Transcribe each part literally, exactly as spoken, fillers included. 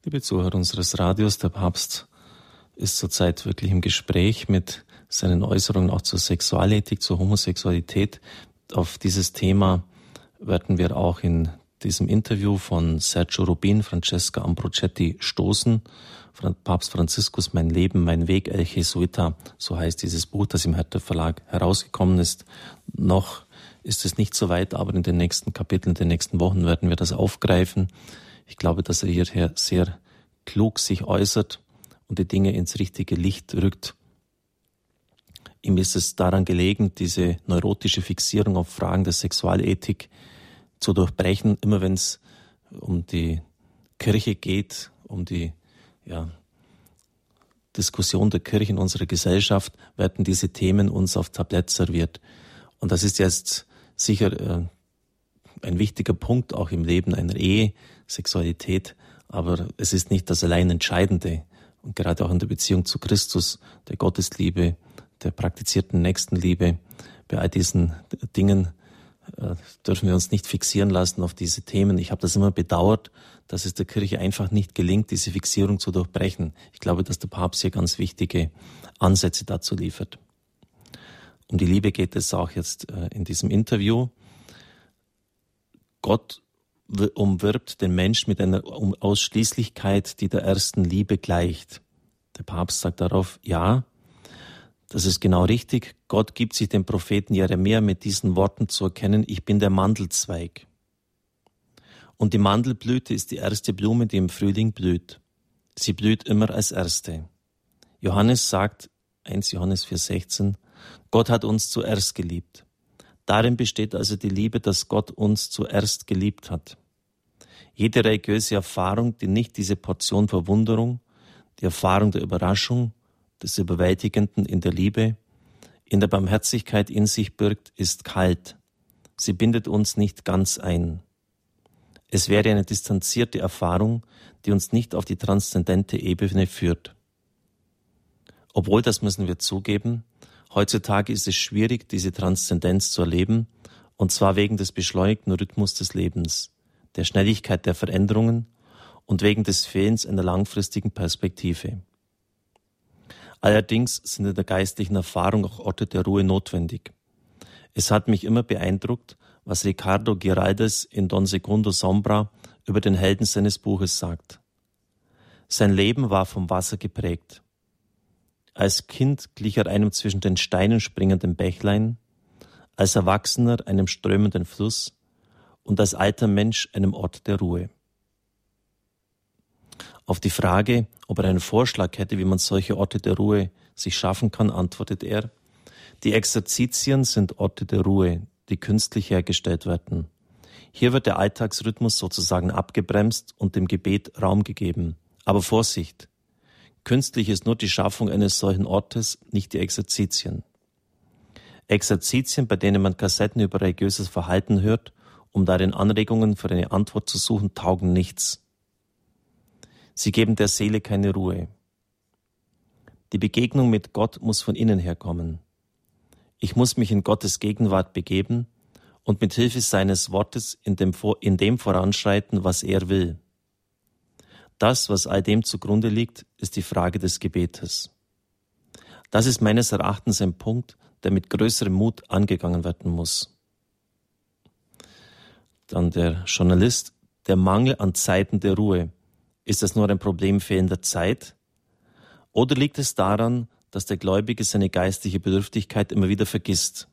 Liebe Zuhörer unseres Radios, der Papst ist zurzeit wirklich im Gespräch mit seinen Äußerungen auch zur Sexualethik, zur Homosexualität. Auf dieses Thema werden wir auch in diesem Interview von Sergio Rubin, Francesca Ambrogetti stoßen. Papst Franziskus, Mein Leben, mein Weg, El Jesuita, so heißt dieses Buch, das im Hertha Verlag herausgekommen ist. Noch ist es nicht so weit, aber in den nächsten Kapiteln, in den nächsten Wochen werden wir das aufgreifen. Ich glaube, dass er hierher sehr klug sich äußert und die Dinge ins richtige Licht rückt. Ihm ist es daran gelegen, diese neurotische Fixierung auf Fragen der Sexualethik zu durchbrechen. Immer wenn es um die Kirche geht, um die ja, Diskussion der Kirche in unserer Gesellschaft, werden diese Themen uns auf Tablett serviert. Und das ist jetzt sicher äh, ein wichtiger Punkt auch im Leben einer Ehe, Sexualität, aber es ist nicht das allein Entscheidende. Und gerade auch in der Beziehung zu Christus, der Gottesliebe, der praktizierten Nächstenliebe, bei all diesen Dingen äh, dürfen wir uns nicht fixieren lassen auf diese Themen. Ich habe das immer bedauert, dass es der Kirche einfach nicht gelingt, diese Fixierung zu durchbrechen. Ich glaube, dass der Papst hier ganz wichtige Ansätze dazu liefert. Um die Liebe geht es auch jetzt äh, in diesem Interview. Gott umwirbt den Menschen mit einer Ausschließlichkeit, die der ersten Liebe gleicht. Der Papst sagt darauf, ja, das ist genau richtig. Gott gibt sich dem Propheten Jeremia mit diesen Worten zu erkennen, ich bin der Mandelzweig. Und die Mandelblüte ist die erste Blume, die im Frühling blüht. Sie blüht immer als erste. Johannes sagt, erster Johannes vier sechzehn, Gott hat uns zuerst geliebt. Darin besteht also die Liebe, dass Gott uns zuerst geliebt hat. Jede religiöse Erfahrung, die nicht diese Portion Verwunderung, die Erfahrung der Überraschung, des Überwältigenden in der Liebe, in der Barmherzigkeit in sich birgt, ist kalt. Sie bindet uns nicht ganz ein. Es wäre eine distanzierte Erfahrung, die uns nicht auf die transzendente Ebene führt. Obwohl, das müssen wir zugeben, heutzutage ist es schwierig, diese Transzendenz zu erleben, und zwar wegen des beschleunigten Rhythmus des Lebens, der Schnelligkeit der Veränderungen und wegen des Fehlens einer langfristigen Perspektive. Allerdings sind in der geistlichen Erfahrung auch Orte der Ruhe notwendig. Es hat mich immer beeindruckt, was Ricardo Giraldes in Don Segundo Sombra über den Helden seines Buches sagt. Sein Leben war vom Wasser geprägt. Als Kind glich er einem zwischen den Steinen springenden Bächlein, als Erwachsener einem strömenden Fluss und als alter Mensch einem Ort der Ruhe. Auf die Frage, ob er einen Vorschlag hätte, wie man solche Orte der Ruhe sich schaffen kann, antwortet er, die Exerzitien sind Orte der Ruhe, die künstlich hergestellt werden. Hier wird der Alltagsrhythmus sozusagen abgebremst und dem Gebet Raum gegeben. Aber Vorsicht! Künstlich ist nur die Schaffung eines solchen Ortes, nicht die Exerzitien. Exerzitien, bei denen man Kassetten über religiöses Verhalten hört, um darin Anregungen für eine Antwort zu suchen, taugen nichts. Sie geben der Seele keine Ruhe. Die Begegnung mit Gott muss von innen herkommen. Ich muss mich in Gottes Gegenwart begeben und mit Hilfe seines Wortes in dem, in dem voranschreiten, was er will. Das, was all dem zugrunde liegt, ist die Frage des Gebetes. Das ist meines Erachtens ein Punkt, der mit größerem Mut angegangen werden muss. Dann der Journalist, der Mangel an Zeiten der Ruhe. Ist das nur ein Problem fehlender Zeit? Oder liegt es daran, dass der Gläubige seine geistliche Bedürftigkeit immer wieder vergisst?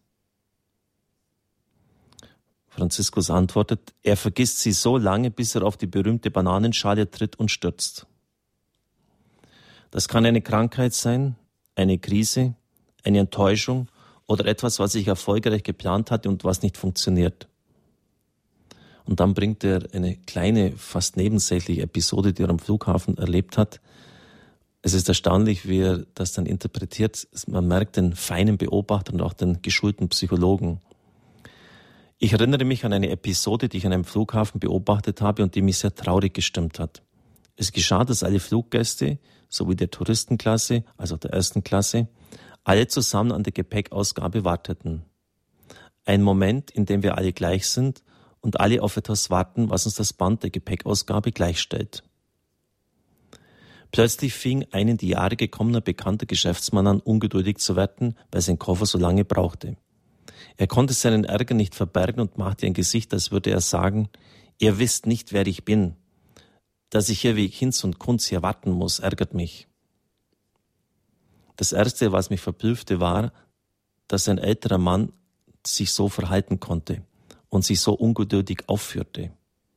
Franziskus antwortet, er vergisst sie so lange, bis er auf die berühmte Bananenschale tritt und stürzt. Das kann eine Krankheit sein, eine Krise, eine Enttäuschung oder etwas, was ich erfolgreich geplant hatte und was nicht funktioniert. Und dann bringt er eine kleine, fast nebensächliche Episode, die er am Flughafen erlebt hat. Es ist erstaunlich, wie er das dann interpretiert. Man merkt den feinen Beobachter und auch den geschulten Psychologen. Ich erinnere mich an eine Episode, die ich an einem Flughafen beobachtet habe und die mich sehr traurig gestimmt hat. Es geschah, dass alle Fluggäste, sowie der Touristenklasse, also der ersten Klasse, alle zusammen an der Gepäckausgabe warteten. Ein Moment, in dem wir alle gleich sind und alle auf etwas warten, was uns das Band der Gepäckausgabe gleichstellt. Plötzlich fing ein in die Jahre gekommener bekannter Geschäftsmann an, ungeduldig zu werden, weil sein Koffer so lange brauchte. Er konnte seinen Ärger nicht verbergen und machte ein Gesicht, als würde er sagen, ihr wisst nicht, wer ich bin. Dass ich hier wie Hinz und Kunz hier warten muss, ärgert mich. Das Erste, was mich verblüffte, war, dass ein älterer Mann sich so verhalten konnte und sich so ungeduldig aufführte.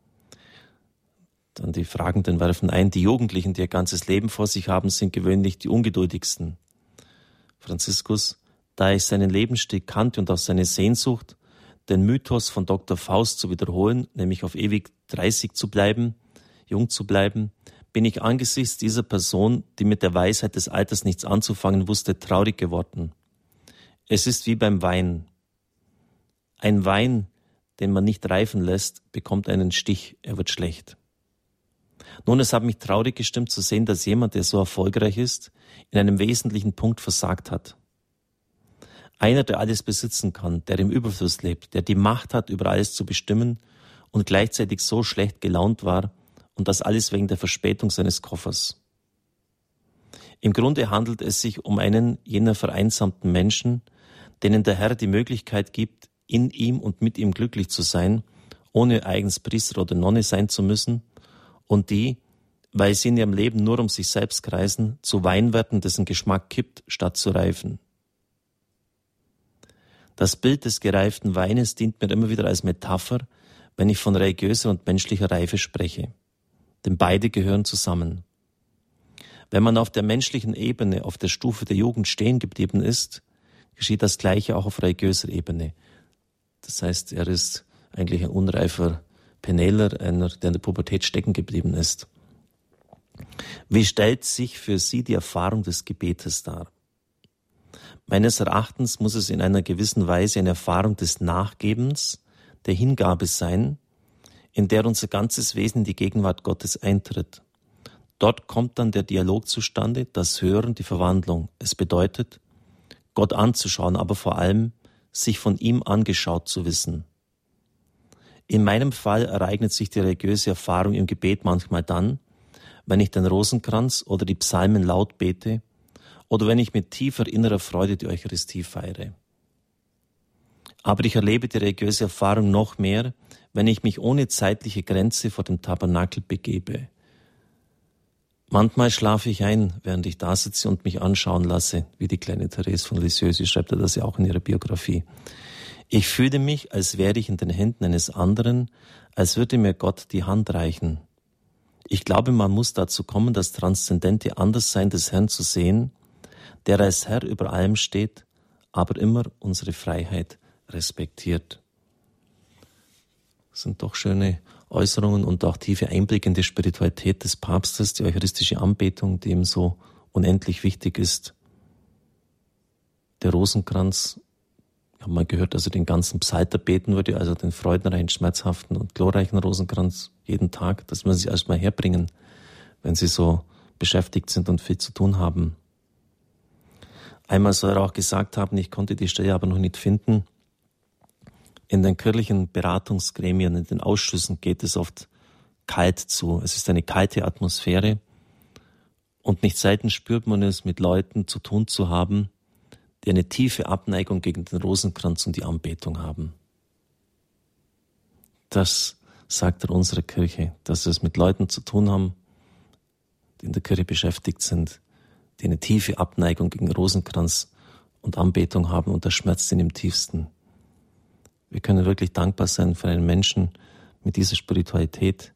Dann die Fragenden werfen ein, die Jugendlichen, die ihr ganzes Leben vor sich haben, sind gewöhnlich die ungeduldigsten. Franziskus, da ich seinen Lebensstil kannte und auch seine Sehnsucht, den Mythos von Doktor Faust zu wiederholen, nämlich auf ewig dreißig zu bleiben, jung zu bleiben, bin ich angesichts dieser Person, die mit der Weisheit des Alters nichts anzufangen wusste, traurig geworden. Es ist wie beim Wein. Ein Wein, den man nicht reifen lässt, bekommt einen Stich, er wird schlecht. Nun, es hat mich traurig gestimmt zu sehen, dass jemand, der so erfolgreich ist, in einem wesentlichen Punkt versagt hat. Einer, der alles besitzen kann, der im Überfluss lebt, der die Macht hat, über alles zu bestimmen und gleichzeitig so schlecht gelaunt war und das alles wegen der Verspätung seines Koffers. Im Grunde handelt es sich um einen jener vereinsamten Menschen, denen der Herr die Möglichkeit gibt, in ihm und mit ihm glücklich zu sein, ohne eigens Priester oder Nonne sein zu müssen, und die, weil sie in ihrem Leben nur um sich selbst kreisen, zu Wein werden, dessen Geschmack kippt, statt zu reifen. Das Bild des gereiften Weines dient mir immer wieder als Metapher, wenn ich von religiöser und menschlicher Reife spreche. Denn beide gehören zusammen. Wenn man auf der menschlichen Ebene, auf der Stufe der Jugend stehen geblieben ist, geschieht das Gleiche auch auf religiöser Ebene. Das heißt, er ist eigentlich ein unreifer Penäler, einer, der in der Pubertät stecken geblieben ist. Wie stellt sich für Sie die Erfahrung des Gebetes dar? Meines Erachtens muss es in einer gewissen Weise eine Erfahrung des Nachgebens, der Hingabe sein, in der unser ganzes Wesen in die Gegenwart Gottes eintritt. Dort kommt dann der Dialog zustande, das Hören, die Verwandlung. Es bedeutet, Gott anzuschauen, aber vor allem, sich von ihm angeschaut zu wissen. In meinem Fall ereignet sich die religiöse Erfahrung im Gebet manchmal dann, wenn ich den Rosenkranz oder die Psalmen laut bete oder wenn ich mit tiefer innerer Freude die Eucharistie feiere. Aber ich erlebe die religiöse Erfahrung noch mehr, wenn ich mich ohne zeitliche Grenze vor dem Tabernakel begebe. Manchmal schlafe ich ein, während ich da sitze und mich anschauen lasse, wie die kleine Therese von Lisieux, sie schreibt ja das ja auch in ihrer Biografie. Ich fühle mich, als wäre ich in den Händen eines anderen, als würde mir Gott die Hand reichen. Ich glaube, man muss dazu kommen, das transzendente Anderssein des Herrn zu sehen, der als Herr über allem steht, aber immer unsere Freiheit respektiert. Das sind doch schöne Äußerungen und auch tiefe Einblicke in die Spiritualität des Papstes, die eucharistische Anbetung, die ihm so unendlich wichtig ist. Der Rosenkranz, ich habe mal gehört, dass er den ganzen Psalter beten würde, also den freudenreichen, schmerzhaften und glorreichen Rosenkranz jeden Tag. Das müssen Sie erstmal herbringen, wenn Sie so beschäftigt sind und viel zu tun haben. Einmal soll er auch gesagt haben, ich konnte die Stelle aber noch nicht finden, in den kirchlichen Beratungsgremien, in den Ausschüssen geht es oft kalt zu. Es ist eine kalte Atmosphäre und nicht selten spürt man es, mit Leuten zu tun zu haben, die eine tiefe Abneigung gegen den Rosenkranz und die Anbetung haben. Das sagt er unserer Kirche, dass wir es mit Leuten zu tun haben, die in der Kirche beschäftigt sind, die eine tiefe Abneigung gegen Rosenkranz und Anbetung haben und das schmerzt ihn im tiefsten. Wir können wirklich dankbar sein für einen Menschen mit dieser Spiritualität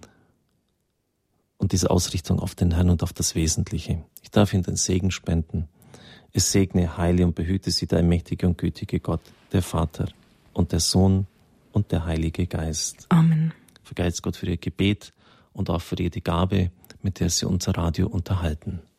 und dieser Ausrichtung auf den Herrn und auf das Wesentliche. Ich darf Ihnen den Segen spenden. Es segne, heile und behüte Sie der allmächtige und gütige Gott, der Vater und der Sohn und der Heilige Geist. Amen. Vergelt's Gott für Ihr Gebet und auch für jede Gabe, mit der Sie unser Radio unterhalten.